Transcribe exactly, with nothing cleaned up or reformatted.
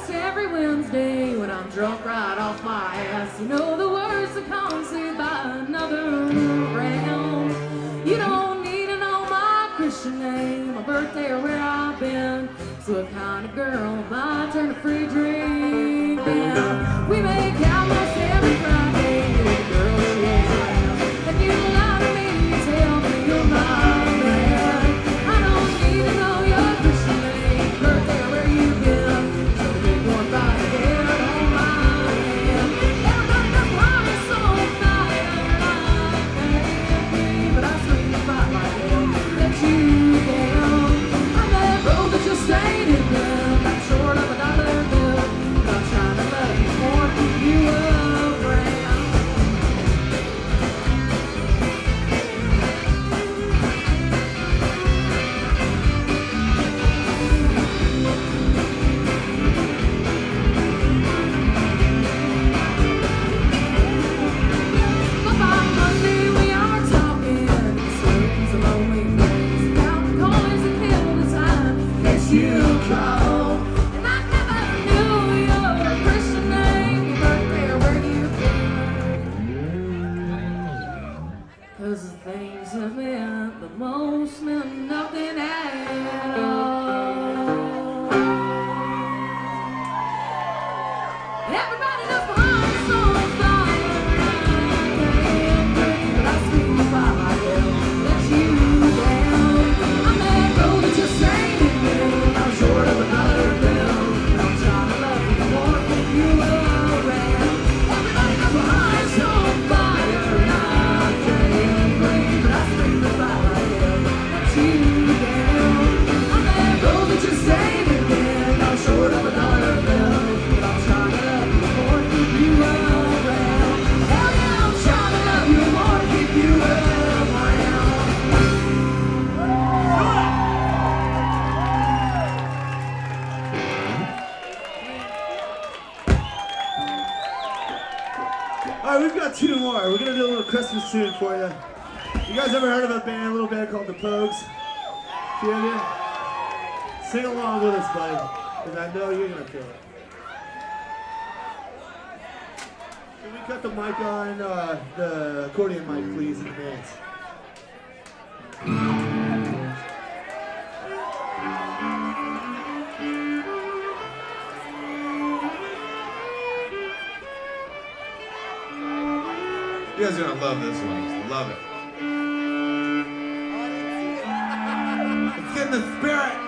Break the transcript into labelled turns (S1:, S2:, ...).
S1: almost every Wednesday when I'm drunk right off my ass. You know the words that come said by another round. You don't need to know my Christian name, my birthday, or where I've been. So what kind of girl am I? Turn a free drink down. We make out most every Friday, girl, yeah. And you lie to me, you tell me you're my man. I don't need to know your Christian name, birthday, or where you've been. So big one by the head on my hand. Everybody knows why I'm so fire. I can't breathe, but I scream the fight like hell. Let you down. I'm that road that you're staying in them. I'm short of a dollar bill, but I'm trying to love you more, keep you around. But by Monday we are talking, sleep's a lonely place, counting coins and kill the time. Yes, you call, and I never knew your Christian name, your birthday, or where you've been. 'Cause the things that meant the most meant nothing at all. Everybody knows behind so fire. I can't breathe, but I scream if I will let you down. I'm that road that you're staying in. I'm short of a dollar bill, but I'm trying to love you more, keep you around. Everybody knows behind so fire. I can't breathe, but I scream if I will let you down. I'm that road that you're staying in. I'm short of a dollar bill, but I'm trying to love you more, keep you around. Hell yeah, I'm trying to love you more, keep you around.
S2: All right, we've got two more. We're gonna do a little Christmas tune for you. You guys ever heard of a band, a little band called The Pogues? A few of you? Sing along with us, buddy, because I know you're gonna feel it. Can we cut the mic on, uh, the accordion mic, please, in advance?
S3: You guys are gonna love this one. Love it. Let's get in the spirit.